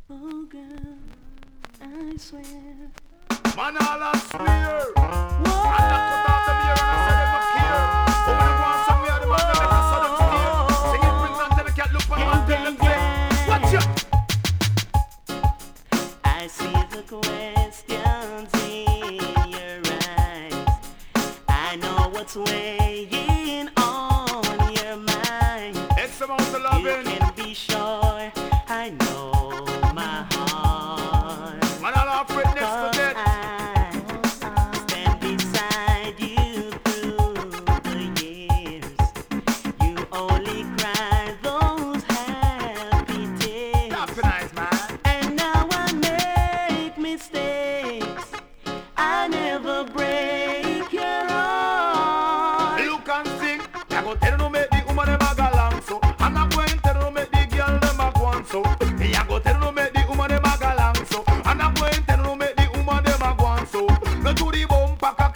Oh girl, I swear. Man, all a smear. Whoa. And I cut off them ear and I say them no care. Over the one somewhere, the man them make a sudden steer. Sing it, bring that to the cat, look on the man, tell them say, watch ya. I see the questions in your eyes. I know what's weighing on your mind. X amount of You loving. can be sure I know my heart. Man, all a afraid next to 'Cause death. I stand beside you through the years. You only cry those happy tears. Happy nice, man. And now I make mistakes. I never break your heart. Look and sing. I go tell you make the woman them a go long so. And I go and tell you make the girl them a go on so. I go tell you make the woman them a go long so. And I go and tell you make the woman them a go on so. Go to the bumper cock